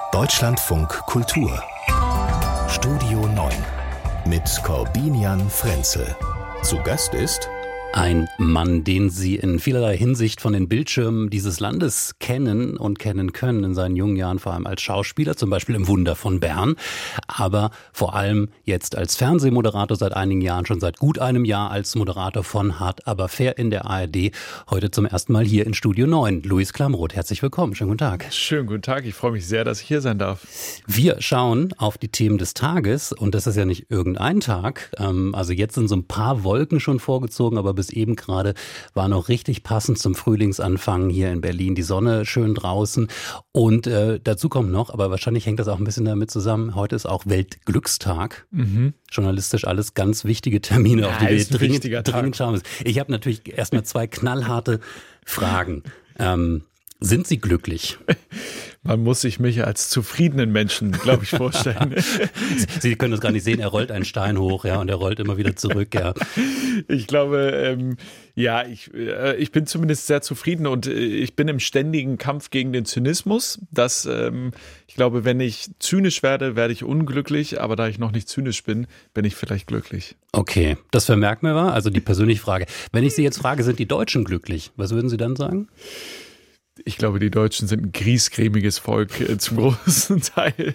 Deutschlandfunk Kultur Studio 9 mit Corbinian Frenzel. Zu Gast ist ein Mann, den Sie in vielerlei Hinsicht von den Bildschirmen dieses Landes kennen und kennen können, in seinen jungen Jahren vor allem als Schauspieler, zum Beispiel im Wunder von Bern, aber vor allem jetzt als Fernsehmoderator seit einigen Jahren, schon seit gut einem Jahr als Moderator von Hart aber fair in der ARD, heute zum ersten Mal hier in Studio 9. Luis Klamroth, herzlich willkommen, schönen guten Tag. Schönen guten Tag, ich freue mich sehr, dass ich hier sein darf. Wir schauen auf die Themen des Tages und das ist ja nicht irgendein Tag, also jetzt sind so ein paar Wolken schon vorgezogen, aber bis eben gerade war noch richtig passend zum Frühlingsanfang hier in Berlin. Die Sonne schön draußen und dazu kommt noch, aber wahrscheinlich hängt das auch ein bisschen damit zusammen, heute ist auch Weltglückstag. Journalistisch alles ganz wichtige Termine, auf die wir dringend schauen müssen. Ich habe natürlich erstmal zwei knallharte Fragen. Sind Sie glücklich? Man muss sich mich als zufriedenen Menschen, glaube ich, vorstellen. Sie können das gar nicht sehen, er rollt einen Stein hoch, ja, und er rollt immer wieder zurück, ja. Ich glaube, ich bin zumindest sehr zufrieden und ich bin im ständigen Kampf gegen den Zynismus. Ich glaube, wenn ich zynisch werde, werde ich unglücklich, aber da ich noch nicht zynisch bin, bin ich vielleicht glücklich. Okay, das vermerken wir mal, also die persönliche Frage. Wenn ich Sie jetzt frage, sind die Deutschen glücklich? Was würden Sie dann sagen? Ich glaube, die Deutschen sind ein griesgrämiges Volk zum großen Teil.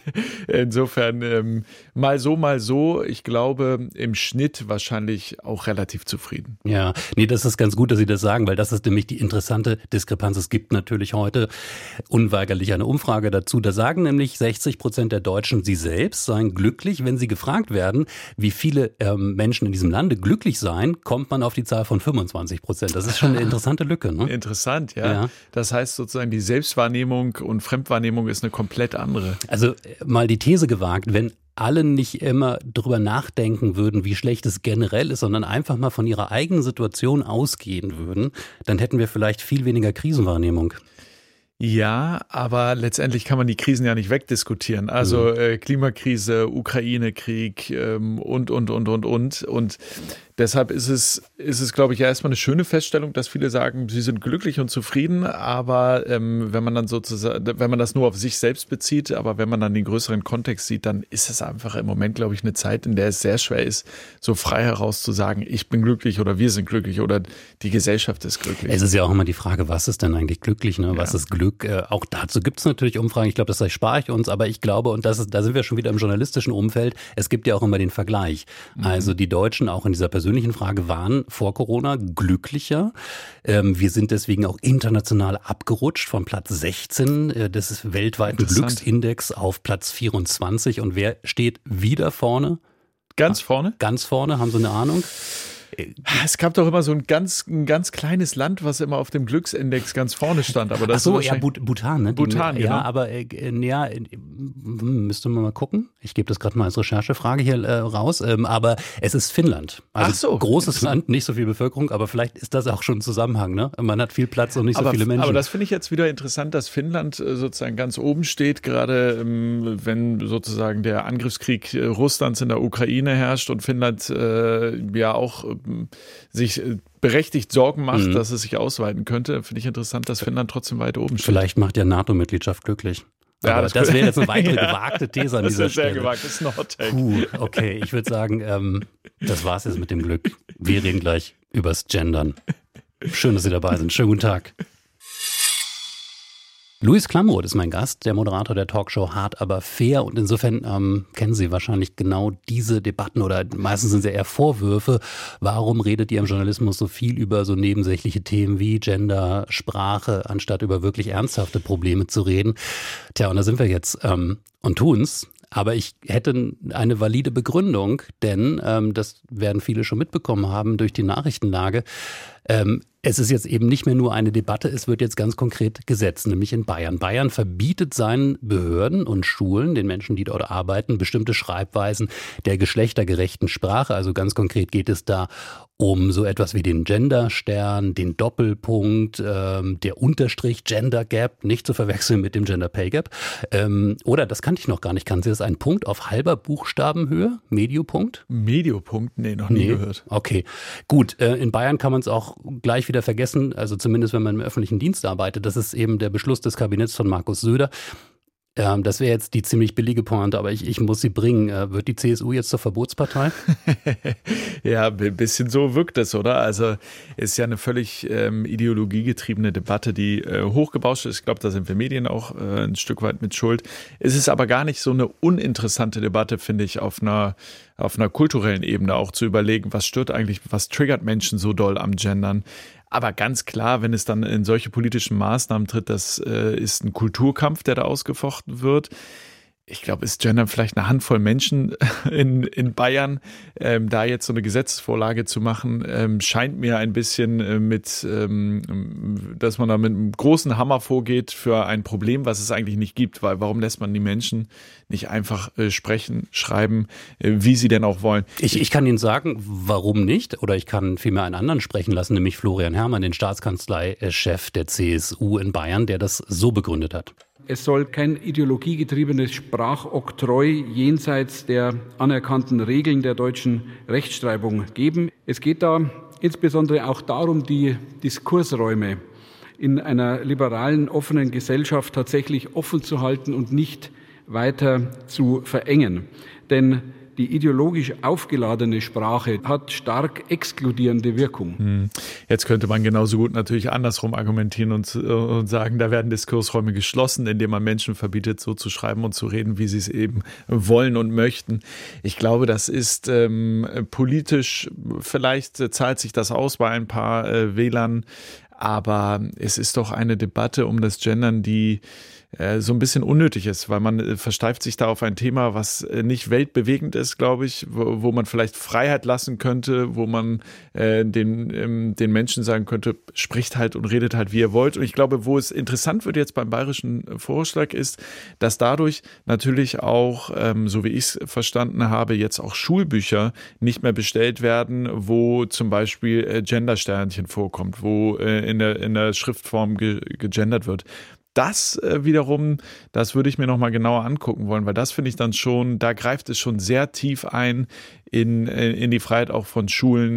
Insofern mal so. Ich glaube, im Schnitt wahrscheinlich auch relativ zufrieden. Ja, nee, das ist ganz gut, dass Sie das sagen, weil das ist nämlich die interessante Diskrepanz. Es gibt natürlich heute unweigerlich eine Umfrage dazu. Da sagen nämlich 60% der Deutschen, sie selbst seien glücklich. Wenn sie gefragt werden, wie viele Menschen in diesem Lande glücklich seien, kommt man auf die Zahl von 25%. Das ist schon eine interessante Lücke, ne? Interessant, ja. Das heißt sozusagen, die Selbstwahrnehmung und Fremdwahrnehmung ist eine komplett andere. Also mal die These gewagt, wenn alle nicht immer drüber nachdenken würden, wie schlecht es generell ist, sondern einfach mal von ihrer eigenen Situation ausgehen würden, dann hätten wir vielleicht viel weniger Krisenwahrnehmung. Ja, aber letztendlich kann man die Krisen ja nicht wegdiskutieren. Also Klimakrise, Ukraine-Krieg und. Und deshalb ist es, glaube ich, ja erstmal eine schöne Feststellung, dass viele sagen, sie sind glücklich und zufrieden, aber wenn man das nur auf sich selbst bezieht, aber wenn man dann den größeren Kontext sieht, dann ist es einfach im Moment, glaube ich, eine Zeit, in der es sehr schwer ist, so frei heraus zu sagen, ich bin glücklich oder wir sind glücklich oder die Gesellschaft ist glücklich. Es ist ja auch immer die Frage, was ist denn eigentlich glücklich, ne? Was ist Glück? Auch dazu gibt es natürlich Umfragen, ich glaube, das spare ich uns, aber ich glaube, und da sind wir schon wieder im journalistischen Umfeld, es gibt ja auch immer den Vergleich. Also die Deutschen auch in dieser persönlichen Frage waren vor Corona glücklicher. Wir sind deswegen auch international abgerutscht von Platz 16 des weltweiten Glücksindex auf Platz 24. Und wer steht wieder vorne? Ganz vorne? Ganz vorne, haben Sie eine Ahnung? Es gab doch immer so ein ganz kleines Land, was immer auf dem Glücksindex ganz vorne stand. Aber das Bhutan, ne? Bhutan, genau. Ja, aber müsste man mal gucken. Ich gebe das gerade mal als Recherchefrage hier raus. Aber es ist Finnland. Also großes Land, nicht so viel Bevölkerung, aber vielleicht ist das auch schon ein Zusammenhang. Ne? Man hat viel Platz und nicht so viele Menschen. Aber das finde ich jetzt wieder interessant, dass Finnland sozusagen ganz oben steht, gerade wenn sozusagen der Angriffskrieg Russlands in der Ukraine herrscht und Finnland ja auch sich berechtigt Sorgen macht, dass es sich ausweiten könnte, finde ich interessant, dass Finnland trotzdem weiter oben steht. Vielleicht macht ja NATO-Mitgliedschaft glücklich. Ja, aber das wäre jetzt eine weitere gewagte These an dieser Stelle. Das ist sehr gewagt, das ist ein Hot-Take. Okay, ich würde sagen, das war's jetzt mit dem Glück. Wir reden gleich übers Gendern. Schön, dass Sie dabei sind. Schönen guten Tag. Luis Klamroth ist mein Gast, der Moderator der Talkshow Hart aber fair, und insofern kennen Sie wahrscheinlich genau diese Debatten oder meistens sind es ja eher Vorwürfe. Warum redet ihr im Journalismus so viel über so nebensächliche Themen wie Gender, Sprache, anstatt über wirklich ernsthafte Probleme zu reden? Tja, und da sind wir jetzt und tun's. Aber ich hätte eine valide Begründung, denn das werden viele schon mitbekommen haben durch die Nachrichtenlage. Es ist jetzt eben nicht mehr nur eine Debatte, es wird jetzt ganz konkret gesetzt, nämlich in Bayern. Bayern verbietet seinen Behörden und Schulen, den Menschen, die dort arbeiten, bestimmte Schreibweisen der geschlechtergerechten Sprache. Also ganz konkret geht es da um so etwas wie den Genderstern, den Doppelpunkt, der Unterstrich Gender Gap, nicht zu verwechseln mit dem Gender Pay Gap. Oder, das kannte ich noch gar nicht, kannten Sie das, ein Punkt auf halber Buchstabenhöhe? Mediopunkt? Mediopunkt? Nee, noch nie gehört. Okay, gut. In Bayern kann man es auch gleich wieder vergessen, also zumindest wenn man im öffentlichen Dienst arbeitet. Das ist eben der Beschluss des Kabinetts von Markus Söder. Das wäre jetzt die ziemlich billige Pointe, aber ich muss sie bringen. Wird die CSU jetzt zur Verbotspartei? Ja, ein bisschen so wirkt es, oder? Also ist ja eine völlig ideologiegetriebene Debatte, die hochgebauscht ist. Ich glaube, da sind wir Medien auch ein Stück weit mit schuld. Es ist aber gar nicht so eine uninteressante Debatte, finde ich, auf einer kulturellen Ebene auch zu überlegen, was triggert Menschen so doll am Gendern. Aber ganz klar, wenn es dann in solche politischen Maßnahmen tritt, das ist ein Kulturkampf, der da ausgefochten wird. Ich glaube, ist Gendern vielleicht eine Handvoll Menschen in Bayern. Da jetzt so eine Gesetzesvorlage zu machen, scheint mir ein bisschen dass man da mit einem großen Hammer vorgeht für ein Problem, was es eigentlich nicht gibt. Weil warum lässt man die Menschen nicht einfach sprechen, schreiben, wie sie denn auch wollen? Ich kann Ihnen sagen, warum nicht. Oder ich kann vielmehr einen anderen sprechen lassen, nämlich Florian Herrmann, den Staatskanzleichef der CSU in Bayern, der das so begründet hat. Es soll kein ideologiegetriebenes Sprachoktroi jenseits der anerkannten Regeln der deutschen Rechtschreibung geben. Es geht da insbesondere auch darum, die Diskursräume in einer liberalen, offenen Gesellschaft tatsächlich offen zu halten und nicht weiter zu verengen. Denn die ideologisch aufgeladene Sprache hat stark exkludierende Wirkung. Jetzt könnte man genauso gut natürlich andersrum argumentieren und sagen, da werden Diskursräume geschlossen, indem man Menschen verbietet, so zu schreiben und zu reden, wie sie es eben wollen und möchten. Ich glaube, das ist politisch, vielleicht zahlt sich das aus bei ein paar Wählern, aber es ist doch eine Debatte um das Gendern, die so ein bisschen unnötig ist, weil man versteift sich da auf ein Thema, was nicht weltbewegend ist, glaube ich, wo man vielleicht Freiheit lassen könnte, wo man den Menschen sagen könnte, spricht halt und redet halt, wie ihr wollt. Und ich glaube, wo es interessant wird jetzt beim bayerischen Vorschlag ist, dass dadurch natürlich auch, so wie ich es verstanden habe, jetzt auch Schulbücher nicht mehr bestellt werden, wo zum Beispiel Gendersternchen vorkommt, wo in der Schriftform gegendert wird. Das wiederum, das würde ich mir nochmal genauer angucken wollen, weil das finde ich dann schon, da greift es schon sehr tief ein in die Freiheit auch von Schulen,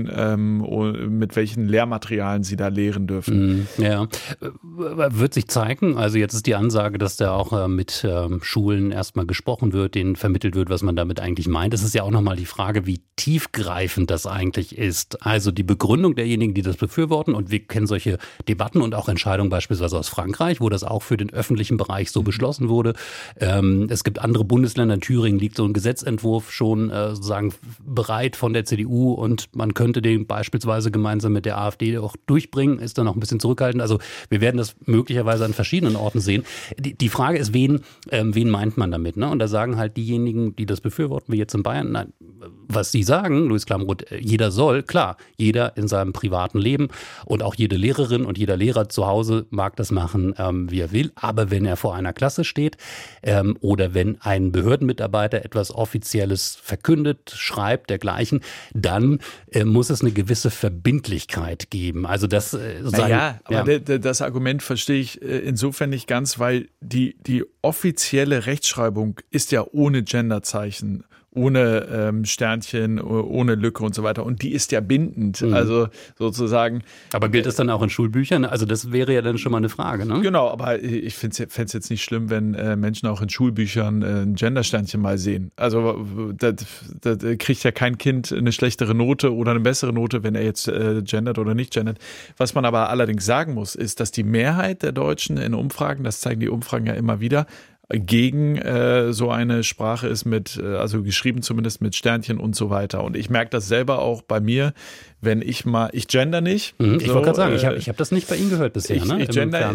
mit welchen Lehrmaterialien sie da lehren dürfen. Ja, wird sich zeigen. Also jetzt ist die Ansage, dass da auch mit Schulen erstmal gesprochen wird, denen vermittelt wird, was man damit eigentlich meint. Es ist ja auch nochmal die Frage, wie tiefgreifend das eigentlich ist. Also die Begründung derjenigen, die das befürworten, und wir kennen solche Debatten und auch Entscheidungen beispielsweise aus Frankreich, wo das auch für den öffentlichen Bereich so beschlossen wurde. Es gibt andere Bundesländer, in Thüringen liegt so ein Gesetzentwurf schon sozusagen bereit von der CDU und man könnte den beispielsweise gemeinsam mit der AfD auch durchbringen, ist dann noch ein bisschen zurückhaltend. Also wir werden das möglicherweise an verschiedenen Orten sehen. Die Frage ist, wen meint man damit? Ne? Und da sagen halt diejenigen, die das befürworten, wie jetzt in Bayern, nein, was sie sagen, Luis Klamroth, jeder soll, klar, jeder in seinem privaten Leben und auch jede Lehrerin und jeder Lehrer zu Hause mag das machen, wie er will, aber wenn er vor einer Klasse steht oder wenn ein Behördenmitarbeiter etwas Offizielles verkündet, schreibt, dergleichen, dann muss es eine gewisse Verbindlichkeit geben. Also das aber das Argument verstehe ich insofern nicht ganz, weil die offizielle Rechtschreibung ist ja ohne Genderzeichen, ohne Sternchen, ohne Lücke und so weiter. Und die ist ja bindend, also sozusagen. Aber gilt das dann auch in Schulbüchern? Also das wäre ja dann schon mal eine Frage, ne? Genau, aber ich fände es jetzt nicht schlimm, wenn Menschen auch in Schulbüchern ein Gendersternchen mal sehen. Also da kriegt ja kein Kind eine schlechtere Note oder eine bessere Note, wenn er jetzt gendert oder nicht gendert. Was man aber allerdings sagen muss, ist, dass die Mehrheit der Deutschen in Umfragen, das zeigen die Umfragen ja immer wieder, gegen so eine Sprache ist also geschrieben zumindest mit Sternchen und so weiter. Und ich merke das selber auch bei mir, wenn ich gender nicht. Ich wollte gerade sagen, ich hab das nicht bei Ihnen gehört bisher, ich gender,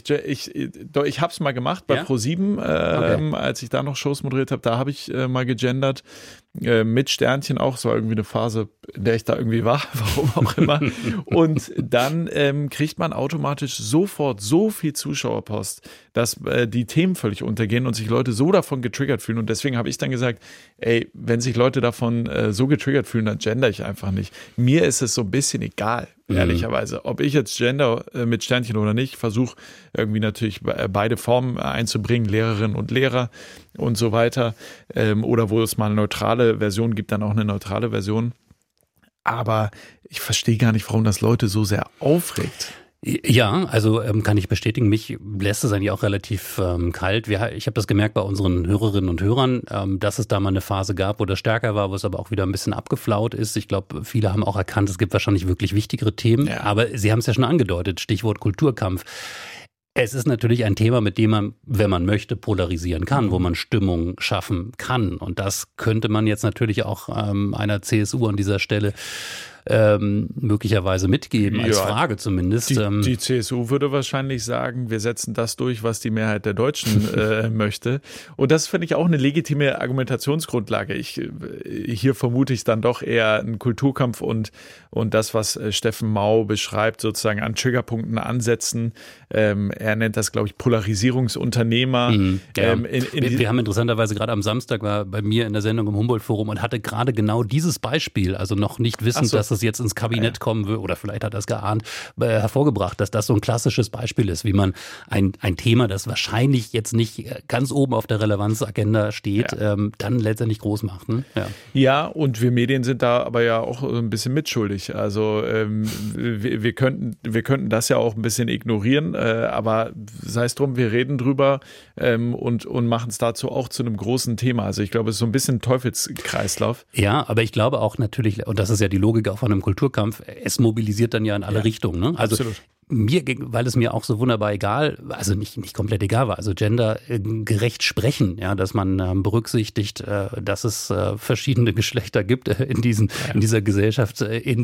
ich habe es mal gemacht bei Pro7, als ich da noch Shows moderiert habe, da habe ich mal gegendert, mit Sternchen auch, so irgendwie eine Phase, in der ich da irgendwie war, warum auch immer. Und dann kriegt man automatisch sofort so viel Zuschauerpost, dass die Themen völlig untergehen und sich Leute so davon getriggert fühlen. Und deswegen habe ich dann gesagt, ey, wenn sich Leute davon so getriggert fühlen, dann gender ich einfach nicht. Mir ist es so ein bisschen egal, ehrlicherweise. Ob ich jetzt gender mit Sternchen oder nicht, versuche irgendwie natürlich beide Formen einzubringen, Lehrerinnen und Lehrer und so weiter. Oder wo es mal eine neutrale Version gibt, dann auch eine neutrale Version. Aber ich verstehe gar nicht, warum das Leute so sehr aufregt. Ja, also kann ich bestätigen, mich lässt es eigentlich auch relativ kalt. Ich habe das gemerkt bei unseren Hörerinnen und Hörern, dass es da mal eine Phase gab, wo das stärker war, wo es aber auch wieder ein bisschen abgeflaut ist. Ich glaube, viele haben auch erkannt, es gibt wahrscheinlich wirklich wichtigere Themen. Ja. Aber Sie haben es ja schon angedeutet, Stichwort Kulturkampf. Es ist natürlich ein Thema, mit dem man, wenn man möchte, polarisieren kann, wo man Stimmung schaffen kann. Und das könnte man jetzt natürlich auch einer CSU an dieser Stelle möglicherweise mitgeben, als Frage zumindest. Die CSU würde wahrscheinlich sagen, wir setzen das durch, was die Mehrheit der Deutschen möchte. Und das finde ich auch eine legitime Argumentationsgrundlage. Hier vermute ich dann doch eher einen Kulturkampf und das, was Steffen Mau beschreibt, sozusagen an Triggerpunkten ansetzen. Er nennt das, glaube ich, Polarisierungsunternehmer. Ja. Wir haben interessanterweise gerade am Samstag war bei mir in der Sendung im Humboldt-Forum und hatte gerade genau dieses Beispiel, also noch nicht wissend, dass es jetzt ins Kabinett kommen will, oder vielleicht hat er es geahnt, hervorgebracht, dass das so ein klassisches Beispiel ist, wie man ein Thema, das wahrscheinlich jetzt nicht ganz oben auf der Relevanzagenda steht, dann letztendlich groß macht. Ne? Ja, und wir Medien sind da aber ja auch ein bisschen mitschuldig. Also wir könnten das ja auch ein bisschen ignorieren, aber sei es drum, wir reden drüber und machen es dazu auch zu einem großen Thema. Also ich glaube, es ist so ein bisschen ein Teufelskreislauf. Ja, aber ich glaube auch natürlich, und das ist ja die Logik auch von einem Kulturkampf, es mobilisiert dann ja in alle Richtungen. Ne? Also absolut. Weil es mir auch so wunderbar egal, also nicht komplett egal war, also gendergerecht sprechen, ja, dass man berücksichtigt, dass es verschiedene Geschlechter gibt in dieser Gesellschaft,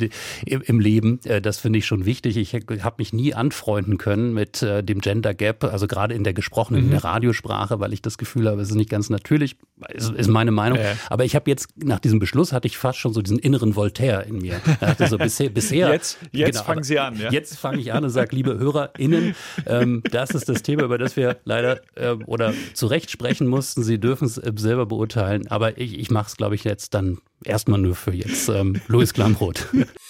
im Leben. Das finde ich schon wichtig. Ich habe mich nie anfreunden können mit dem Gender Gap, also gerade in der gesprochenen, in der Radiosprache, weil ich das Gefühl habe, es ist nicht ganz natürlich, ist meine Meinung. Aber ich habe jetzt, nach diesem Beschluss hatte ich fast schon so diesen inneren Voltaire in mir. Ich dachte so, bisher. Jetzt genau, fangen Sie an, ja? Jetzt fange ich an und sage, liebe HörerInnen, das ist das Thema, über das wir leider oder zu Recht sprechen mussten. Sie dürfen es selber beurteilen, aber ich mache es, glaube ich, jetzt dann erstmal nur für jetzt. Louis Klamroth.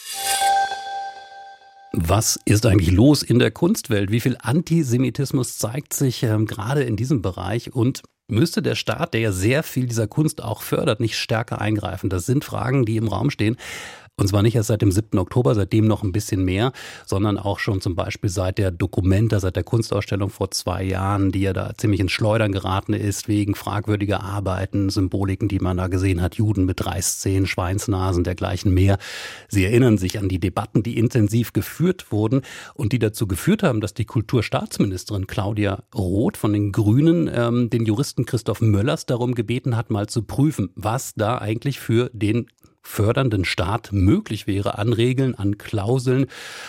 Was ist eigentlich los in der Kunstwelt? Wie viel Antisemitismus zeigt sich gerade in diesem Bereich? Und müsste der Staat, der ja sehr viel dieser Kunst auch fördert, nicht stärker eingreifen? Das sind Fragen, die im Raum stehen. Und zwar nicht erst seit dem 7. Oktober, seitdem noch ein bisschen mehr, sondern auch schon zum Beispiel seit der Documenta, seit der Kunstausstellung vor 2 Jahren, die ja da ziemlich ins Schleudern geraten ist, wegen fragwürdiger Arbeiten, Symboliken, die man da gesehen hat, Juden mit Reißzähnen, Schweinsnasen, dergleichen mehr. Sie erinnern sich an die Debatten, die intensiv geführt wurden und die dazu geführt haben, dass die Kulturstaatsministerin Claudia Roth von den Grünen den Juristen Christoph Möllers darum gebeten hat, mal zu prüfen, was da eigentlich für den fördernden Staat möglich wäre an Regeln, an Klauseln,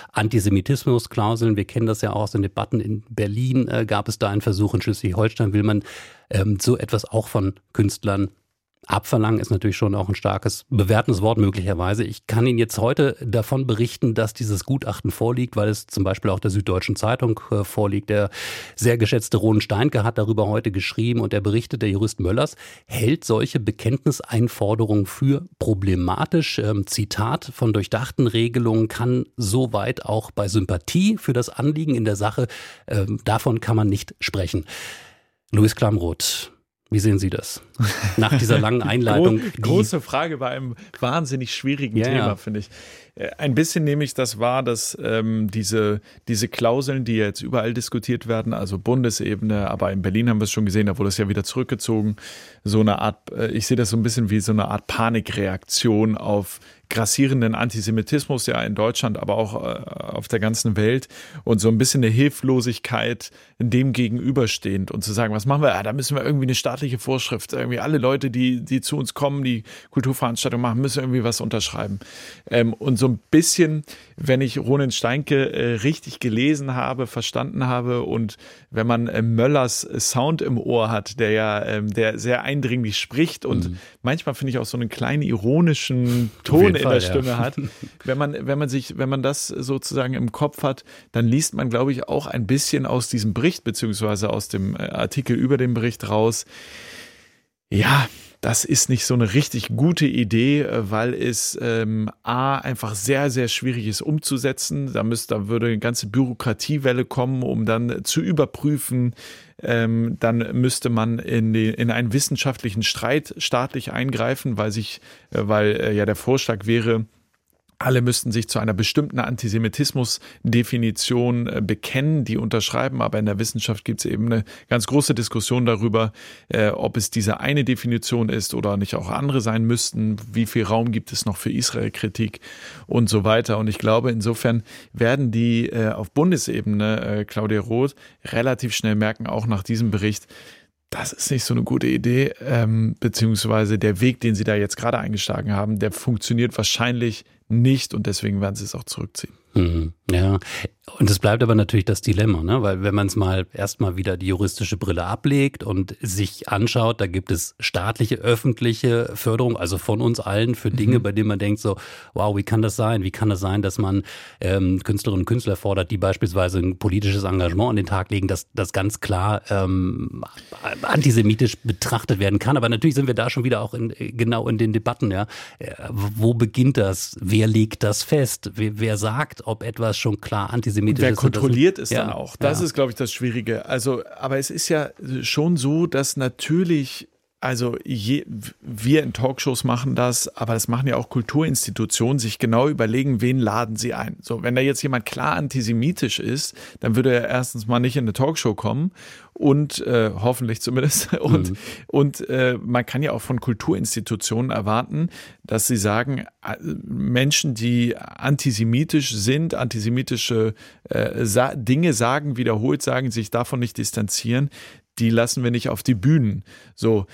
Antisemitismusklauseln. Wir kennen das ja auch aus den Debatten in Berlin. Gab es da einen Versuch, in Schleswig-Holstein will man so etwas auch von Künstlern abverlangen, ist natürlich schon auch ein starkes, bewertendes Wort möglicherweise. Ich kann Ihnen jetzt heute davon berichten, dass dieses Gutachten vorliegt, weil es zum Beispiel auch der Süddeutschen Zeitung vorliegt. Der sehr geschätzte Ronen Steinke hat darüber heute geschrieben und er berichtet, der Jurist Möllers hält solche Bekenntniseinforderungen für problematisch. Zitat, von durchdachten Regelungen kann soweit auch bei Sympathie für das Anliegen in der Sache, davon kann man nicht sprechen. Louis Klamroth, wie sehen Sie das? Nach dieser langen Einleitung. Große Frage bei einem wahnsinnig schwierigen Thema, finde ich. Ein bisschen nehme ich das wahr, dass diese Klauseln, die jetzt überall diskutiert werden, also Bundesebene, aber in Berlin haben wir es schon gesehen, da wurde es ja wieder zurückgezogen, so eine Art, ich sehe das so ein bisschen wie so eine Art Panikreaktion auf grassierenden Antisemitismus, ja in Deutschland, aber auch auf der ganzen Welt und so ein bisschen eine Hilflosigkeit dem gegenüberstehend und zu sagen, was machen wir? Da müssen wir irgendwie eine staatliche Vorschrift, irgendwie alle Leute, die zu uns kommen, die Kulturveranstaltungen machen, müssen irgendwie was unterschreiben. Und so ein bisschen, wenn ich Ronen Steinke richtig gelesen habe, verstanden habe und wenn man Möllers Sound im Ohr hat, der sehr eindringlich spricht und manchmal finde ich auch so einen kleinen ironischen Ton in der Stimme hat. Wenn man das sozusagen im Kopf hat, dann liest man, glaube ich, auch ein bisschen aus diesem Bericht beziehungsweise aus dem Artikel über den Bericht raus. Ja, das ist nicht so eine richtig gute Idee, weil es einfach sehr, sehr schwierig ist umzusetzen. Da würde eine ganze Bürokratiewelle kommen, um dann zu überprüfen. Dann müsste man in einen wissenschaftlichen Streit staatlich eingreifen, weil der Vorschlag wäre, alle müssten sich zu einer bestimmten Antisemitismus-Definition bekennen, die unterschreiben. Aber in der Wissenschaft gibt es eben eine ganz große Diskussion darüber, ob es diese eine Definition ist oder nicht auch andere sein müssten. Wie viel Raum gibt es noch für Israel-Kritik und so weiter. Und ich glaube, insofern werden die auf Bundesebene, Claudia Roth, relativ schnell merken, auch nach diesem Bericht, das ist nicht so eine gute Idee, beziehungsweise der Weg, den sie da jetzt gerade eingeschlagen haben, der funktioniert wahrscheinlich nicht und deswegen werden sie es auch zurückziehen. Ja, und es bleibt aber natürlich das Dilemma, ne? Weil wenn man es mal erstmal wieder die juristische Brille ablegt und sich anschaut, da gibt es staatliche, öffentliche Förderung, also von uns allen für Dinge, bei denen man denkt so, wow, wie kann das sein? Wie kann das sein, dass man Künstlerinnen und Künstler fordert, die beispielsweise ein politisches Engagement an den Tag legen, dass das ganz klar antisemitisch betrachtet werden kann. Aber natürlich sind wir da schon wieder auch genau in den Debatten, ja. Wo beginnt das? Wer legt das fest? Wer sagt, ob etwas schon klar antisemitisch ist? Wer kontrolliert es dann auch? Das ist, glaube ich, das Schwierige. Also, aber es ist ja schon so, dass natürlich, also wir in Talkshows machen das, aber das machen ja auch Kulturinstitutionen, sich genau überlegen, wen laden sie ein. So, wenn da jetzt jemand klar antisemitisch ist, dann würde er erstens mal nicht in eine Talkshow kommen und hoffentlich zumindest. Und man kann ja auch von Kulturinstitutionen erwarten, dass sie sagen, Menschen, die antisemitisch sind, antisemitische Dinge sagen, wiederholt sagen, sich davon nicht distanzieren, die lassen wir nicht auf die Bühnen. So,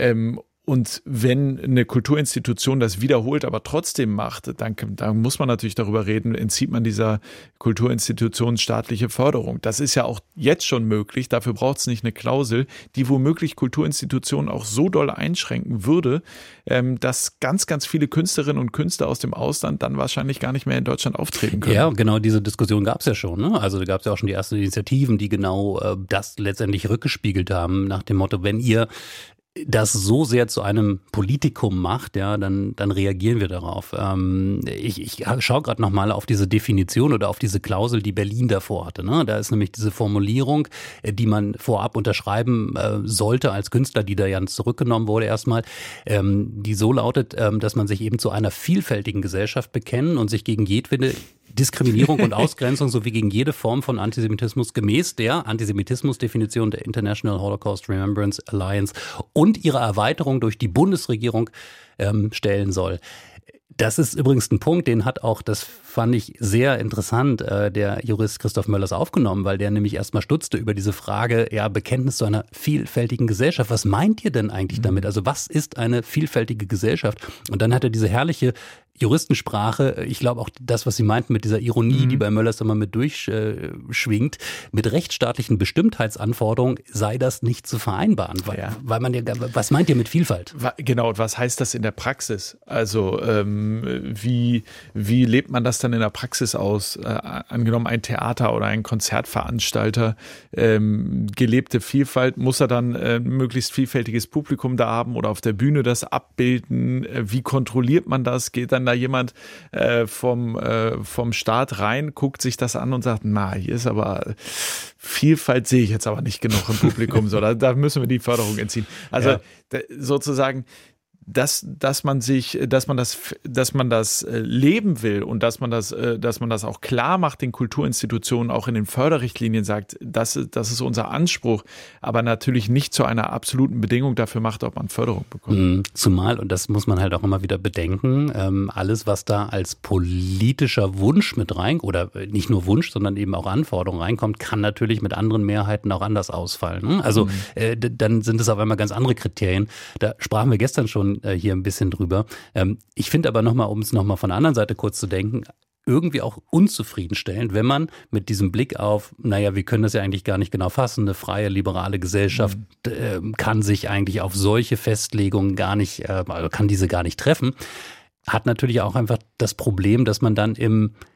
und wenn eine Kulturinstitution das wiederholt, aber trotzdem macht, dann muss man natürlich darüber reden, entzieht man dieser Kulturinstitution staatliche Förderung. Das ist ja auch jetzt schon möglich. Dafür braucht es nicht eine Klausel, die womöglich Kulturinstitutionen auch so doll einschränken würde, dass ganz, ganz viele Künstlerinnen und Künstler aus dem Ausland dann wahrscheinlich gar nicht mehr in Deutschland auftreten können. Ja, genau diese Diskussion gab es ja schon. Ne? Also da gab es ja auch schon die ersten Initiativen, die genau das letztendlich rückgespiegelt haben, nach dem Motto, wenn ihr das so sehr zu einem Politikum macht, ja, dann reagieren wir darauf. Ich schaue gerade nochmal auf diese Definition oder auf diese Klausel, die Berlin davor hatte. Ne? Da ist nämlich diese Formulierung, die man vorab unterschreiben sollte als Künstler, die da ja zurückgenommen wurde erstmal, die so lautet, dass man sich eben zu einer vielfältigen Gesellschaft bekennen und sich gegen jedwede Diskriminierung und Ausgrenzung sowie gegen jede Form von Antisemitismus gemäß der Antisemitismus-Definition der International Holocaust Remembrance Alliance und ihrer Erweiterung durch die Bundesregierung stellen soll. Das ist übrigens ein Punkt, den hat auch, das fand ich sehr interessant, der Jurist Christoph Möllers aufgenommen, weil der nämlich erstmal stutzte über diese Frage, ja, Bekenntnis zu einer vielfältigen Gesellschaft. Was meint ihr denn eigentlich damit? Also was ist eine vielfältige Gesellschaft? Und dann hat er diese herrliche Juristensprache, ich glaube auch das, was Sie meinten mit dieser Ironie, die bei Möllers immer mit durchschwingt, mit rechtsstaatlichen Bestimmtheitsanforderungen sei das nicht zu vereinbaren. Weil man ja, was meint ihr mit Vielfalt? Genau, und was heißt das in der Praxis? Also wie lebt man das dann in der Praxis aus? Angenommen ein Theater oder ein Konzertveranstalter, gelebte Vielfalt, muss er dann ein möglichst vielfältiges Publikum da haben oder auf der Bühne das abbilden? Wie kontrolliert man das? Geht dann da jemand vom Staat rein, guckt sich das an und sagt, na, hier ist aber Vielfalt sehe ich jetzt aber nicht genug im Publikum, so, da müssen wir die Förderung entziehen. Also sozusagen, dass man das leben will und dass man das auch klar macht, den Kulturinstitutionen auch in den Förderrichtlinien sagt, das ist unser Anspruch, aber natürlich nicht zu einer absoluten Bedingung dafür macht, ob man Förderung bekommt. Zumal, und das muss man halt auch immer wieder bedenken, alles, was da als politischer Wunsch mit rein, oder nicht nur Wunsch, sondern eben auch Anforderungen reinkommt, kann natürlich mit anderen Mehrheiten auch anders ausfallen. Ne? Also dann sind es auf einmal ganz andere Kriterien. Da sprachen wir gestern schon hier ein bisschen drüber. Ich finde aber nochmal, um es nochmal von der anderen Seite kurz zu denken, irgendwie auch unzufriedenstellend, wenn man mit diesem Blick auf, naja, wir können das ja eigentlich gar nicht genau fassen, eine freie, liberale Gesellschaft kann sich eigentlich auf solche Festlegungen gar nicht, kann diese gar nicht treffen, hat natürlich auch einfach das Problem, dass man dann im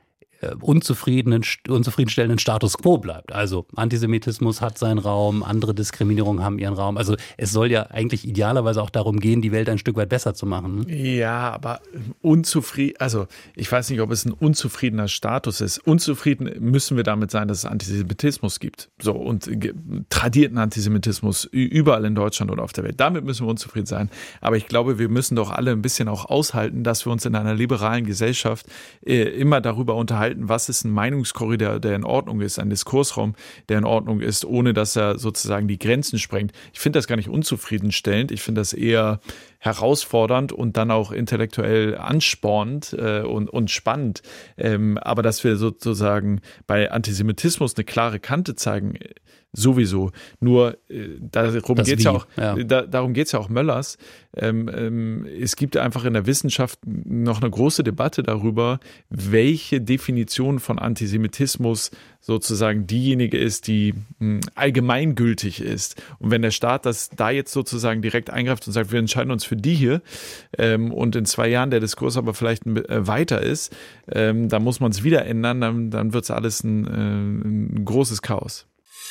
unzufriedenstellenden Status quo bleibt. Also Antisemitismus hat seinen Raum, andere Diskriminierungen haben ihren Raum. Also es soll ja eigentlich idealerweise auch darum gehen, die Welt ein Stück weit besser zu machen. Ja, aber also ich weiß nicht, ob es ein unzufriedener Status ist. Unzufrieden müssen wir damit sein, dass es Antisemitismus gibt. So, und tradierten Antisemitismus überall in Deutschland oder auf der Welt. Damit müssen wir unzufrieden sein. Aber ich glaube, wir müssen doch alle ein bisschen auch aushalten, dass wir uns in einer liberalen Gesellschaft immer darüber unterhalten, was ist ein Meinungskorridor, der in Ordnung ist, ein Diskursraum, der in Ordnung ist, ohne dass er sozusagen die Grenzen sprengt. Ich finde das gar nicht unzufriedenstellend. Ich finde das eher herausfordernd und dann auch intellektuell anspornend und spannend. Aber dass wir sozusagen bei Antisemitismus eine klare Kante zeigen, sowieso. Nur darum geht es ja auch Möllers. Es gibt einfach in der Wissenschaft noch eine große Debatte darüber, welche Definition von Antisemitismus sozusagen diejenige ist, die allgemeingültig ist. Und wenn der Staat das da jetzt sozusagen direkt eingreift und sagt, wir entscheiden uns für die hier und in 2 Jahren der Diskurs aber vielleicht weiter ist, dann muss man es wieder ändern, dann wird es alles ein großes Chaos.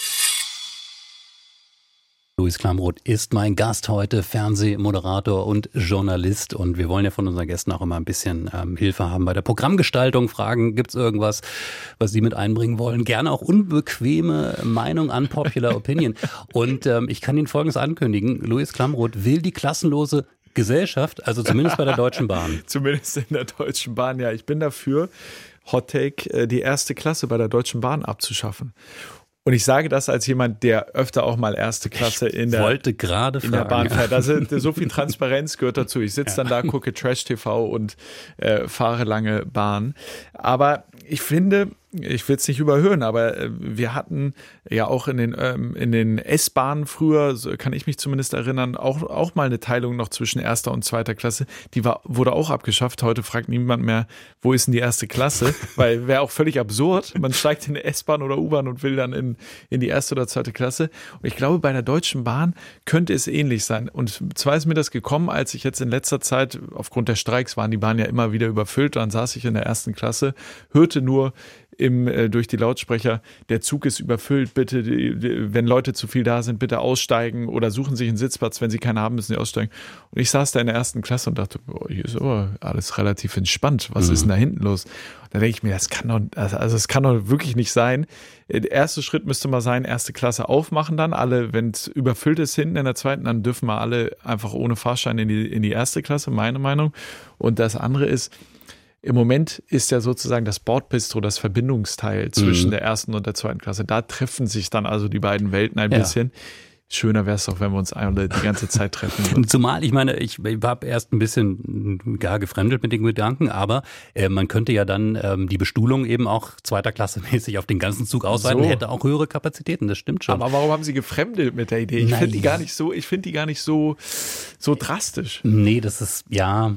Luis Klamroth ist mein Gast heute, Fernsehmoderator und Journalist. Und wir wollen ja von unseren Gästen auch immer ein bisschen Hilfe haben bei der Programmgestaltung. Fragen, gibt es irgendwas, was Sie mit einbringen wollen? Gerne auch unbequeme Meinung, unpopular opinion. Und ich kann Ihnen Folgendes ankündigen. Luis Klamroth will die klassenlose Gesellschaft, also zumindest bei der Deutschen Bahn. Zumindest in der Deutschen Bahn, ja. Ich bin dafür, Hot Take, die 1. Klasse bei der Deutschen Bahn abzuschaffen. Und ich sage das als jemand, der öfter auch mal 1. Klasse in der Bahn fährt. Also so viel Transparenz gehört dazu. Ich sitze dann da, gucke Trash-TV und fahre lange Bahn. Aber ich finde, ich will es nicht überhören, aber wir hatten ja auch in den S-Bahnen früher, so kann ich mich zumindest erinnern, auch mal eine Teilung noch zwischen 1. und 2. Klasse. Die wurde auch abgeschafft. Heute fragt niemand mehr, wo ist denn die 1. Klasse? Weil wäre auch völlig absurd. Man steigt in eine S-Bahn oder U-Bahn und will dann in die 1. oder 2. Klasse. Und ich glaube, bei der Deutschen Bahn könnte es ähnlich sein. Und zwar ist mir das gekommen, als ich jetzt in letzter Zeit, aufgrund der Streiks waren die Bahnen ja immer wieder überfüllt, dann saß ich in der 1. Klasse, hörte nur durch die Lautsprecher, der Zug ist überfüllt, bitte, wenn Leute zu viel da sind, bitte aussteigen oder suchen sich einen Sitzplatz, wenn sie keinen haben, müssen sie aussteigen. Und ich saß da in der 1. Klasse und dachte, hier ist aber alles relativ entspannt, was ist denn da hinten los? Da denke ich mir, das kann doch wirklich nicht sein. Der erste Schritt müsste mal sein, 1. Klasse aufmachen dann, alle, wenn es überfüllt ist hinten in der 2., dann dürfen wir alle einfach ohne Fahrschein in die 1. Klasse, meine Meinung. Und das andere ist, im Moment ist ja sozusagen das Bordbistro das Verbindungsteil zwischen der 1. und der 2. Klasse. Da treffen sich dann also die beiden Welten ein bisschen. Schöner wäre es doch, wenn wir uns alle die ganze Zeit treffen würden. Zumal, ich meine, ich habe erst ein bisschen gefremdelt mit den Gedanken, aber man könnte ja dann die Bestuhlung eben auch 2. Klasse mäßig auf den ganzen Zug ausweiten, hätte auch höhere Kapazitäten, das stimmt schon. Aber warum haben Sie gefremdelt mit der Idee? Ich finde die gar nicht so drastisch. Nee, das ist, ja.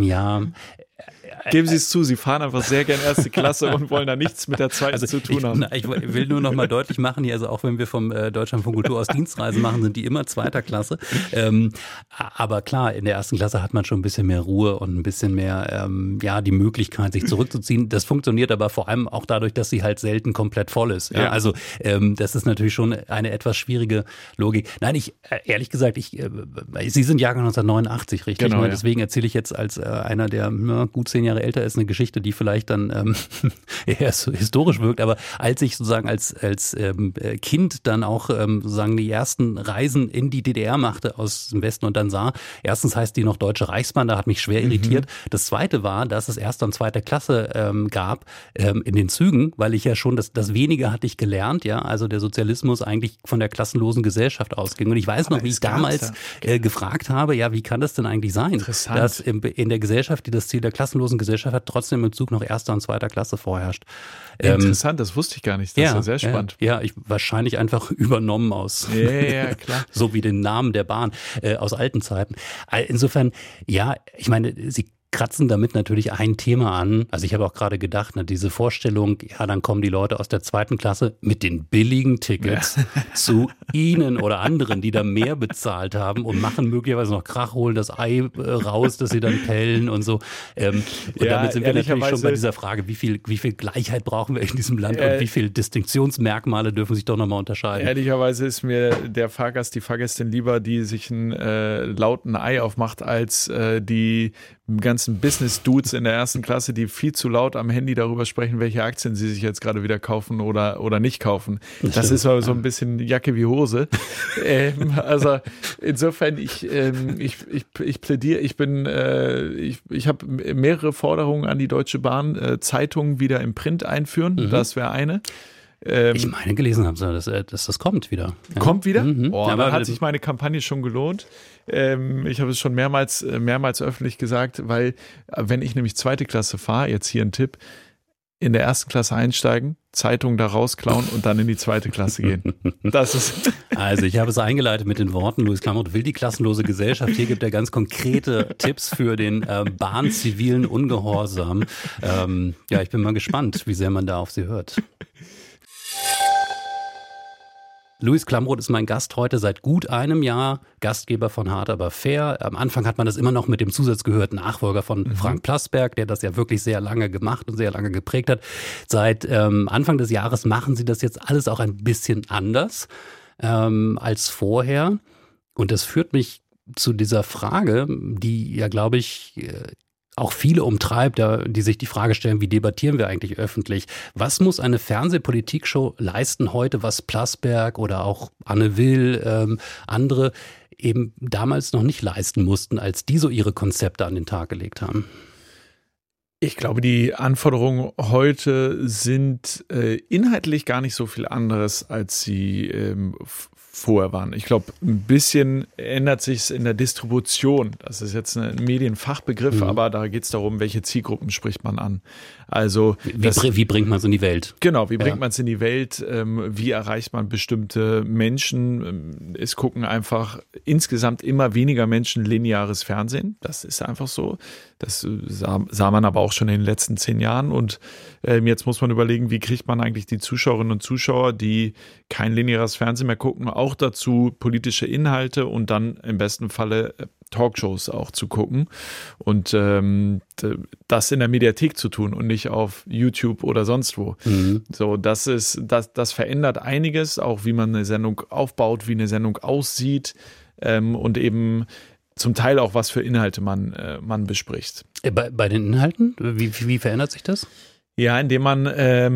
Geben Sie es zu, Sie fahren einfach sehr gern 1. Klasse und wollen da nichts mit der 2. zu tun haben. Ich will nur noch mal deutlich machen, hier, also auch wenn wir vom Deutschlandfunk Kultur aus Dienstreisen machen, sind die immer 2. Klasse. Aber klar, in der 1. Klasse hat man schon ein bisschen mehr Ruhe und ein bisschen mehr die Möglichkeit, sich zurückzuziehen. Das funktioniert aber vor allem auch dadurch, dass sie halt selten komplett voll ist. Ja? Also das ist natürlich schon eine etwas schwierige Logik. Nein, ehrlich gesagt, Sie sind Jahrgang 1989, richtig? Genau, deswegen erzähle ich jetzt als einer, der gut 10 Jahre älter ist, eine Geschichte, die vielleicht dann eher so historisch wirkt, aber als ich sozusagen als Kind dann auch sozusagen die ersten Reisen in die DDR machte aus dem Westen und dann sah, erstens heißt die noch Deutsche Reichsbahn, da hat mich schwer irritiert. Das Zweite war, dass es 1. und 2. Klasse gab in den Zügen, weil ich ja schon, das Wenige hatte ich gelernt, ja, also der Sozialismus eigentlich von der klassenlosen Gesellschaft ausging. Und ich weiß noch, wie ich damals gefragt habe, ja, wie kann das denn eigentlich sein, dass in der Gesellschaft, die das Ziel der klassenlosen Gesellschaft hat, trotzdem im Zug noch 1. und 2. Klasse vorherrscht. Interessant, das wusste ich gar nicht. Das ist ja sehr spannend. Wahrscheinlich einfach übernommen aus, klar. so wie den Namen der Bahn aus alten Zeiten. Insofern, ich meine, Sie kratzen damit natürlich ein Thema an. Also ich habe auch gerade gedacht, ne, diese Vorstellung, ja, dann kommen die Leute aus der 2. Klasse mit den billigen Tickets zu Ihnen oder anderen, die da mehr bezahlt haben und machen möglicherweise noch Krach, holen das Ei raus, das sie dann pellen und so. Und damit sind wir natürlich schon bei dieser Frage, wie viel Gleichheit brauchen wir in diesem Land und wie viele Distinktionsmerkmale dürfen sich doch nochmal unterscheiden. Ehrlicherweise ist mir der Fahrgast, die Fahrgästin lieber, die sich einen lauten Ei aufmacht, als die ganzen Business-Dudes in der 1. Klasse, die viel zu laut am Handy darüber sprechen, welche Aktien sie sich jetzt gerade wieder kaufen oder nicht kaufen. Das ist so ein bisschen Jacke wie Hose. Also insofern, ich plädiere, ich habe mehrere Forderungen an die Deutsche Bahn, Zeitungen wieder im Print einführen, das wäre eine. Ich meine gelesen habe, dass das kommt wieder. Ja. Kommt wieder? Mhm. Oh, dann hat sich meine Kampagne schon gelohnt. Ich habe es schon mehrmals öffentlich gesagt, weil wenn ich nämlich 2. Klasse fahre, jetzt hier ein Tipp, in der 1. Klasse einsteigen, Zeitung da rausklauen und dann in die 2. Klasse gehen. Das ist also ich habe es eingeleitet mit den Worten, Louis Klamroth will die klassenlose Gesellschaft. Hier gibt er ganz konkrete Tipps für den bahnzivilen Ungehorsam. Ja, ich bin mal gespannt, wie sehr man da auf sie hört. Louis Klamroth ist mein Gast heute seit gut einem Jahr, Gastgeber von Hart aber fair. Am Anfang hat man das immer noch mit dem Zusatz gehört, Nachfolger von Frank Plasberg, der das ja wirklich sehr lange gemacht und sehr lange geprägt hat. Seit Anfang des Jahres machen sie das jetzt alles auch ein bisschen anders als vorher. Und das führt mich zu dieser Frage, die ja, glaube ich, auch viele umtreibt, die sich die Frage stellen, wie debattieren wir eigentlich öffentlich? Was muss eine Fernsehpolitikshow leisten heute, was Plasberg oder auch Anne Will, andere eben damals noch nicht leisten mussten, als die so ihre Konzepte an den Tag gelegt haben? Ich glaube, die Anforderungen heute sind inhaltlich gar nicht so viel anderes, als sie vorher waren. Ich glaube, ein bisschen ändert sich es in der Distribution. Das ist jetzt ein Medienfachbegriff, aber da geht es darum, welche Zielgruppen spricht man an. Also wie bringt man es in die Welt? Genau, wie bringt man es in die Welt? Wie erreicht man bestimmte Menschen? Es gucken einfach insgesamt immer weniger Menschen lineares Fernsehen. Das ist einfach so. Das sah man aber auch schon in den letzten 10 Jahren. Und jetzt muss man überlegen, wie kriegt man eigentlich die Zuschauerinnen und Zuschauer, die kein lineares Fernsehen mehr gucken, auch dazu politische Inhalte und dann im besten Falle Talkshows auch zu gucken und das in der Mediathek zu tun und nicht auf YouTube oder sonst wo. So, das verändert einiges, auch wie man eine Sendung aufbaut, wie eine Sendung aussieht und eben zum Teil auch, was für Inhalte man bespricht. Bei den Inhalten? Wie verändert sich das? Ja, indem man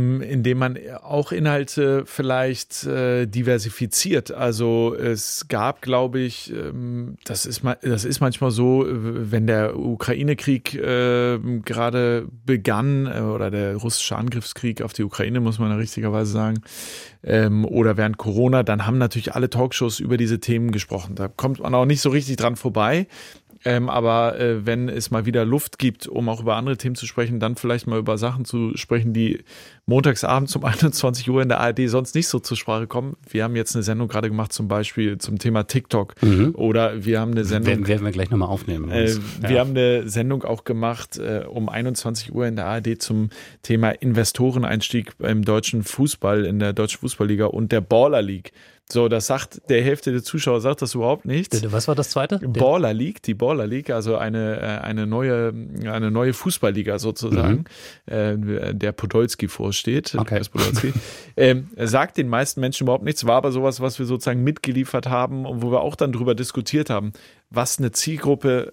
auch Inhalte vielleicht diversifiziert. Also es gab, glaube ich, das ist manchmal so, wenn der Ukraine-Krieg gerade begann oder der russische Angriffskrieg auf die Ukraine, muss man ja richtigerweise sagen, oder während Corona, dann haben natürlich alle Talkshows über diese Themen gesprochen. Da kommt man auch nicht so richtig dran vorbei. Aber wenn es mal wieder Luft gibt, um auch über andere Themen zu sprechen, dann vielleicht mal über Sachen zu sprechen, die montagsabends um 21 Uhr in der ARD sonst nicht so zur Sprache kommen. Wir haben jetzt eine Sendung gerade gemacht, zum Beispiel zum Thema TikTok. Oder wir haben eine Sendung. Werden wir gleich nochmal aufnehmen. Wir haben eine Sendung auch gemacht um 21 Uhr in der ARD zum Thema Investoreneinstieg im deutschen Fußball, in der deutschen Fußballliga und der Baller League. So, das sagt der Hälfte der Zuschauer sagt das überhaupt nichts. Was war das zweite? Die Baller League, also eine neue Fußballliga sozusagen, der Podolski vorsteht. Okay. Podolski. Sagt den meisten Menschen überhaupt nichts, war aber sowas, was wir sozusagen mitgeliefert haben und wo wir auch dann drüber diskutiert haben, was eine Zielgruppe,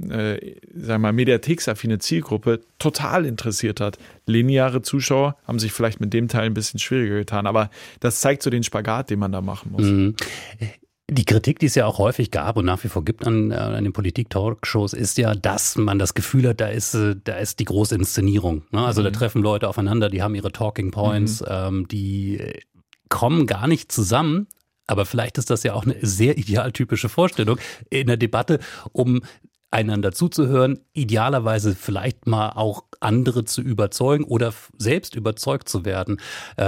mediatheksaffine Zielgruppe total interessiert hat. Lineare Zuschauer haben sich vielleicht mit dem Teil ein bisschen schwieriger getan, aber das zeigt so den Spagat, den man da machen muss. Die Kritik, die es ja auch häufig gab und nach wie vor gibt an den Politik-Talkshows, ist ja, dass man das Gefühl hat, da ist die große Inszenierung. Ne? Also da treffen Leute aufeinander, die haben ihre Talking Points, die kommen gar nicht zusammen. Aber vielleicht ist das ja auch eine sehr idealtypische Vorstellung in der Debatte, um einander zuzuhören, idealerweise vielleicht mal auch andere zu überzeugen oder selbst überzeugt zu werden.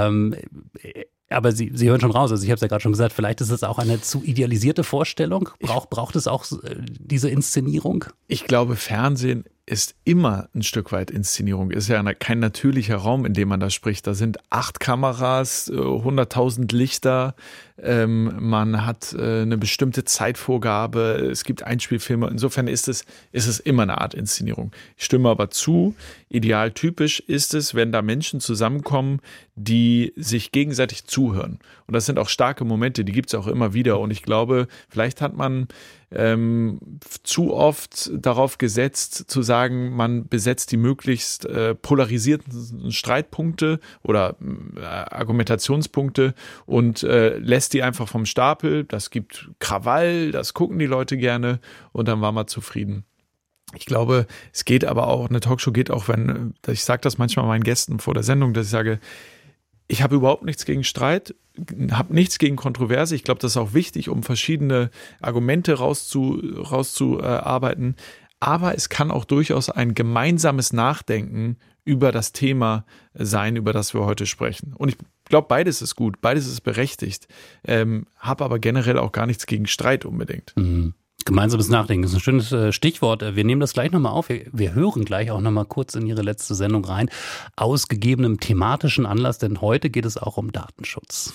Aber Sie hören schon raus, also ich habe es ja gerade schon gesagt, vielleicht ist es auch eine zu idealisierte Vorstellung. Braucht es auch diese Inszenierung? Ich glaube, Fernsehen ist immer ein Stück weit Inszenierung. Ist ja kein natürlicher Raum, in dem man da spricht. Da sind 8 Kameras, 100.000 Lichter. Man hat eine bestimmte Zeitvorgabe. Es gibt Einspielfilme. Insofern ist es immer eine Art Inszenierung. Ich stimme aber zu, idealtypisch ist es, wenn da Menschen zusammenkommen, die sich gegenseitig zuhören. Und das sind auch starke Momente, die gibt es auch immer wieder. Und ich glaube, vielleicht hat man zu oft darauf gesetzt, zu sagen, man besetzt die möglichst polarisierten Streitpunkte oder Argumentationspunkte und lässt die einfach vom Stapel. Das gibt Krawall, das gucken die Leute gerne und dann war man zufrieden. Ich glaube, es geht aber auch, eine Talkshow geht auch, wenn, ich sage das manchmal meinen Gästen vor der Sendung, dass ich sage, ich habe überhaupt nichts gegen Streit, habe nichts gegen Kontroverse. Ich glaube, das ist auch wichtig, um verschiedene Argumente rauszuarbeiten. Aber es kann auch durchaus ein gemeinsames Nachdenken über das Thema sein, über das wir heute sprechen. Und ich glaube, beides ist gut, beides ist berechtigt. Habe aber generell auch gar nichts gegen Streit unbedingt. Mhm. Gemeinsames Nachdenken ist ein schönes Stichwort. Wir nehmen das gleich nochmal auf. Wir hören gleich auch nochmal kurz in Ihre letzte Sendung rein. Aus gegebenem thematischen Anlass, denn heute geht es auch um Datenschutz.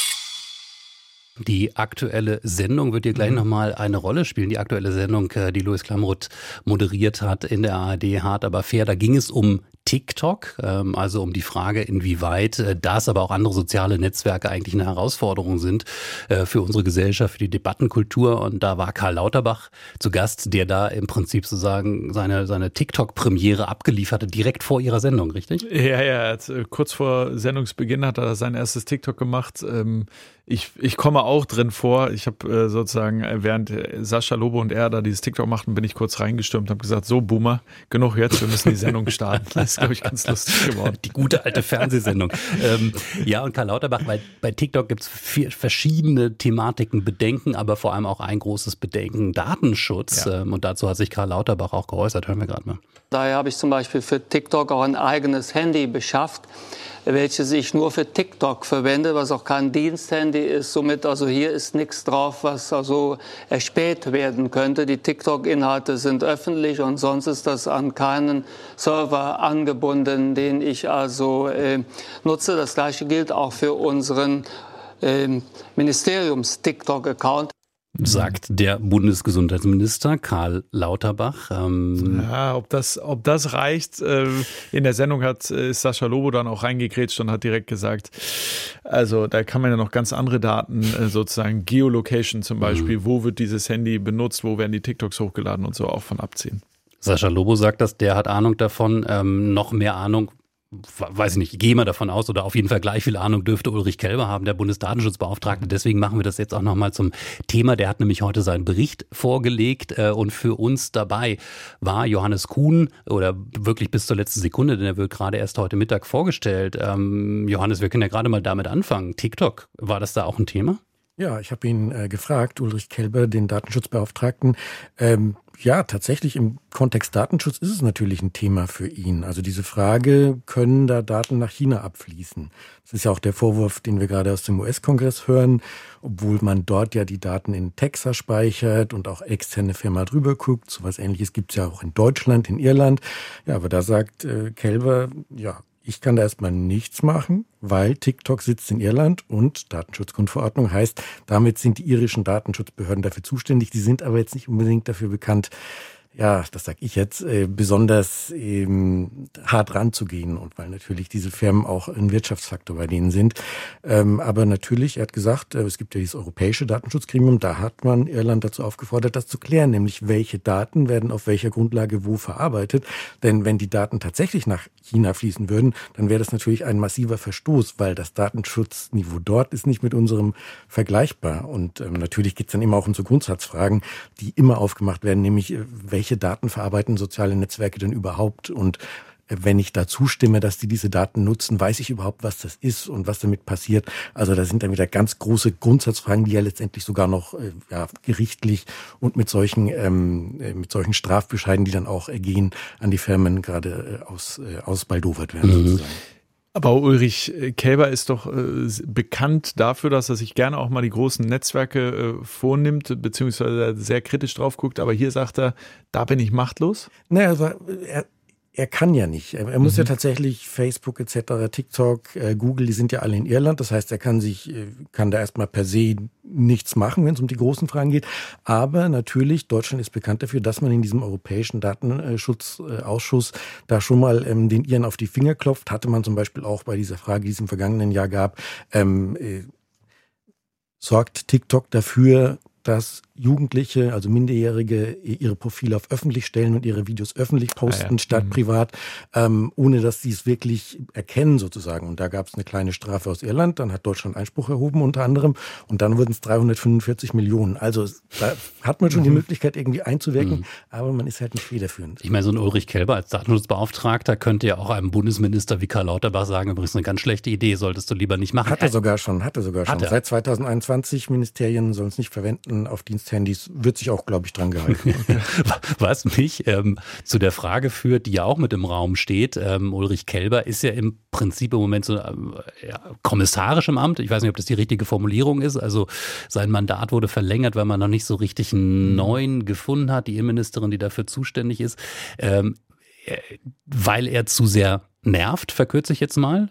Die aktuelle Sendung wird hier gleich nochmal eine Rolle spielen. Die aktuelle Sendung, die Louis Klamroth moderiert hat in der ARD, Hart aber fair. Da ging es um TikTok, also um die Frage, inwieweit das, aber auch andere soziale Netzwerke eigentlich eine Herausforderung sind für unsere Gesellschaft, für die Debattenkultur. Und da war Karl Lauterbach zu Gast, der da im Prinzip sozusagen seine TikTok-Premiere abgeliefert hat, direkt vor ihrer Sendung, richtig? Ja, kurz vor Sendungsbeginn hat er sein erstes TikTok gemacht. Ich komme auch drin vor. Ich habe sozusagen, während Sascha Lobo und er da dieses TikTok machten, bin ich kurz reingestürmt und habe gesagt, so Boomer, genug jetzt, wir müssen die Sendung starten. Das ist, glaube ich, ganz lustig geworden. Die gute alte Fernsehsendung. Ja, und Karl Lauterbach, bei TikTok gibt es verschiedene Thematiken, Bedenken, aber vor allem auch ein großes Bedenken, Datenschutz. Ja. Und dazu hat sich Karl Lauterbach auch geäußert. Hören wir gerade mal. Daher habe ich zum Beispiel für TikTok auch ein eigenes Handy beschafft, welches ich nur für TikTok verwende, was auch kein Diensthandy ist. Somit also hier ist nichts drauf, was also erspäht werden könnte. Die TikTok-Inhalte sind öffentlich und sonst ist das an keinen Server angebunden, den ich also nutze. Das Gleiche gilt auch für unseren Ministeriums-TikTok-Account. Sagt der Bundesgesundheitsminister Karl Lauterbach. Ja, ob das reicht. In der Sendung ist Sascha Lobo dann auch reingegrätscht und hat direkt gesagt, also da kann man ja noch ganz andere Daten, sozusagen Geolocation zum Beispiel, wo wird dieses Handy benutzt, wo werden die TikToks hochgeladen und so auch von abziehen. Sascha Lobo sagt das, der hat Ahnung davon, noch mehr Ahnung. Weiß ich nicht, ich gehe mal davon aus, oder auf jeden Fall gleich viel Ahnung dürfte Ulrich Kelber haben, der Bundesdatenschutzbeauftragte. Deswegen machen wir das jetzt auch nochmal zum Thema. Der hat nämlich heute seinen Bericht vorgelegt und für uns dabei war Johannes Kuhn, oder wirklich bis zur letzten Sekunde, denn er wird gerade erst heute Mittag vorgestellt. Johannes, wir können ja gerade mal damit anfangen. TikTok, war das da auch ein Thema? Ja, ich habe ihn gefragt, Ulrich Kelber, den Datenschutzbeauftragten. Ja, tatsächlich im Kontext Datenschutz ist es natürlich ein Thema für ihn. Also diese Frage, können da Daten nach China abfließen? Das ist ja auch der Vorwurf, den wir gerade aus dem US-Kongress hören, obwohl man dort ja die Daten in Texas speichert und auch externe Firma drüber guckt. So was Ähnliches gibt's ja auch in Deutschland, in Irland. Ja, aber da sagt Kelber, ja, ich kann da erstmal nichts machen, weil TikTok sitzt in Irland und Datenschutzgrundverordnung heißt, damit sind die irischen Datenschutzbehörden dafür zuständig. Die sind aber jetzt nicht unbedingt dafür bekannt, ja, das sage ich jetzt, besonders hart ranzugehen und weil natürlich diese Firmen auch ein Wirtschaftsfaktor bei denen sind. Aber natürlich, er hat gesagt, es gibt ja dieses europäische Datenschutzgremium, da hat man Irland dazu aufgefordert, das zu klären, nämlich welche Daten werden auf welcher Grundlage wo verarbeitet. Denn wenn die Daten tatsächlich nach China fließen würden, dann wäre das natürlich ein massiver Verstoß, weil das Datenschutzniveau dort ist nicht mit unserem vergleichbar. Und natürlich geht es dann immer auch um so Grundsatzfragen, die immer aufgemacht werden, nämlich welche Daten verarbeiten soziale Netzwerke denn überhaupt? Und wenn ich da zustimme, dass die diese Daten nutzen, weiß ich überhaupt, was das ist und was damit passiert. Also da sind dann wieder ganz große Grundsatzfragen, die ja letztendlich sogar noch gerichtlich und mit solchen Strafbescheiden, die dann auch ergehen, an die Firmen gerade ausbaldowert werden sozusagen. Aber Ulrich Kelber ist doch bekannt dafür, dass er sich gerne auch mal die großen Netzwerke vornimmt, beziehungsweise sehr kritisch drauf guckt. Aber hier sagt er, da bin ich machtlos. Naja, also er kann ja nicht. Er muss ja tatsächlich Facebook etc., TikTok, Google, die sind ja alle in Irland. Das heißt, er kann da erstmal per se nichts machen, wenn es um die großen Fragen geht. Aber natürlich, Deutschland ist bekannt dafür, dass man in diesem europäischen Datenschutzausschuss da schon mal den Iren auf die Finger klopft. Hatte man zum Beispiel auch bei dieser Frage, die es im vergangenen Jahr gab, sorgt TikTok dafür, dass Jugendliche, also Minderjährige, ihre Profile auf öffentlich stellen und ihre Videos öffentlich posten, statt privat, ohne dass sie es wirklich erkennen sozusagen. Und da gab es eine kleine Strafe aus Irland, dann hat Deutschland Einspruch erhoben unter anderem und dann wurden es 345 Millionen. Also da hat man schon die Möglichkeit irgendwie einzuwirken, aber man ist halt nicht federführend. Ich meine, so ein Ulrich Kelber als Datenschutzbeauftragter könnte ja auch einem Bundesminister wie Karl Lauterbach sagen, übrigens eine ganz schlechte Idee, solltest du lieber nicht machen. Hatte sogar schon. Seit 2021, Ministerien sollen es nicht verwenden auf Diensthandys, wird sich auch, glaube ich, dran gehalten. Was mich zu der Frage führt, die ja auch mit im Raum steht, Ulrich Kelber ist ja im Prinzip im Moment so kommissarisch im Amt. Ich weiß nicht, ob das die richtige Formulierung ist. Also sein Mandat wurde verlängert, weil man noch nicht so richtig einen neuen gefunden hat, die Innenministerin, die dafür zuständig ist, weil er zu sehr nervt, verkürze ich jetzt mal.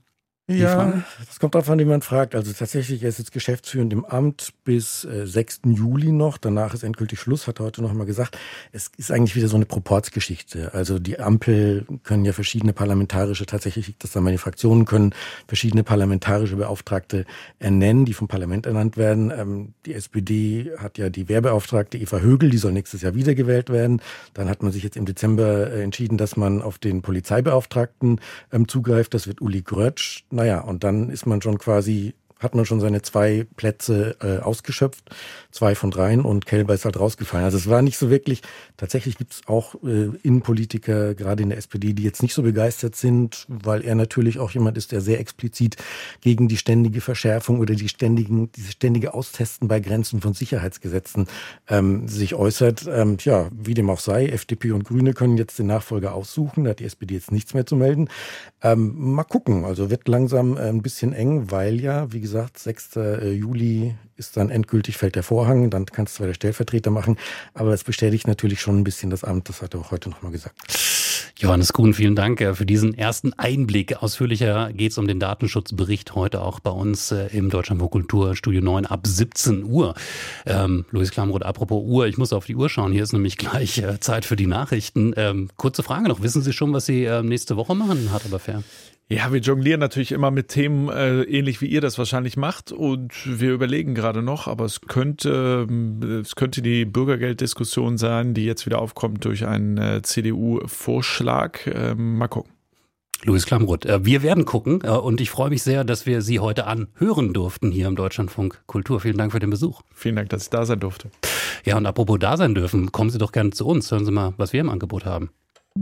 Ja, das kommt darauf an, wie man fragt. Also tatsächlich, er ist jetzt geschäftsführend im Amt bis 6. Juli noch. Danach ist endgültig Schluss, hat er heute noch mal gesagt. Es ist eigentlich wieder so eine Proportsgeschichte. Also die Ampel können ja verschiedene parlamentarische, tatsächlich liegt das an meine Fraktionen, können verschiedene parlamentarische Beauftragte ernennen, die vom Parlament ernannt werden. Die SPD hat ja die Wehrbeauftragte Eva Högel, die soll nächstes Jahr wiedergewählt werden. Dann hat man sich jetzt im Dezember entschieden, dass man auf den Polizeibeauftragten zugreift. Das wird Uli Grötsch. Naja, und dann ist man schon hat man schon seine 2 Plätze ausgeschöpft, 2 von 3 und Kelber ist halt rausgefallen. Also es war nicht so wirklich, tatsächlich gibt es auch Innenpolitiker, gerade in der SPD, die jetzt nicht so begeistert sind, weil er natürlich auch jemand ist, der sehr explizit gegen die ständige Verschärfung oder diese ständige Austesten bei Grenzen von Sicherheitsgesetzen sich äußert. Wie dem auch sei, FDP und Grüne können jetzt den Nachfolger aussuchen, da hat die SPD jetzt nichts mehr zu melden. Mal gucken, also wird langsam ein bisschen eng, weil ja, wie gesagt, 6. Juli ist dann endgültig, fällt der Vorhang, dann kann es zwar der Stellvertreter machen, aber das bestätigt natürlich schon ein bisschen das Amt, das hat er auch heute nochmal gesagt. Johannes Kuhn, vielen Dank für diesen ersten Einblick. Ausführlicher geht es um den Datenschutzbericht heute auch bei uns im Deutschlandfunk Kultur Studio 9 ab 17 Uhr. Luis Klamroth, apropos Uhr, ich muss auf die Uhr schauen, hier ist nämlich gleich Zeit für die Nachrichten. Kurze Frage noch, wissen Sie schon, was Sie nächste Woche machen, hart aber fair? Ja, wir jonglieren natürlich immer mit Themen, ähnlich wie ihr das wahrscheinlich macht und wir überlegen gerade noch, aber es könnte die Bürgergelddiskussion sein, die jetzt wieder aufkommt durch einen CDU-Vorschlag. Mal gucken. Luis Klamroth, wir werden gucken und ich freue mich sehr, dass wir Sie heute anhören durften hier im Deutschlandfunk Kultur. Vielen Dank für den Besuch. Vielen Dank, dass ich da sein durfte. Ja, und apropos da sein dürfen, kommen Sie doch gerne zu uns. Hören Sie mal, was wir im Angebot haben.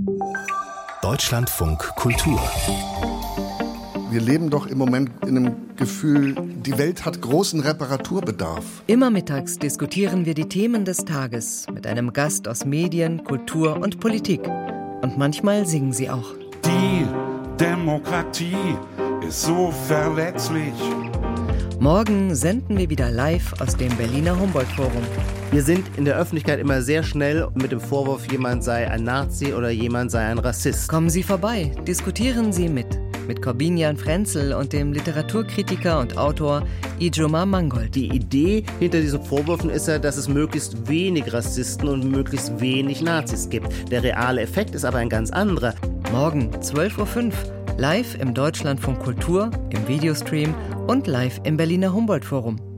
Deutschlandfunk Kultur. Wir leben doch im Moment in einem Gefühl, die Welt hat großen Reparaturbedarf. Immer mittags diskutieren wir die Themen des Tages mit einem Gast aus Medien, Kultur und Politik. Und manchmal singen sie auch. Die Demokratie ist so verletzlich. Morgen senden wir wieder live aus dem Berliner Humboldt-Forum. Wir sind in der Öffentlichkeit immer sehr schnell mit dem Vorwurf, jemand sei ein Nazi oder jemand sei ein Rassist. Kommen Sie vorbei, diskutieren Sie mit Corbinian Frenzel und dem Literaturkritiker und Autor Ijoma Mangold. Die Idee hinter diesen Vorwürfen ist ja, dass es möglichst wenig Rassisten und möglichst wenig Nazis gibt. Der reale Effekt ist aber ein ganz anderer. Morgen 12.05 Uhr, live im Deutschlandfunk Kultur, im Videostream und live im Berliner Humboldt-Forum.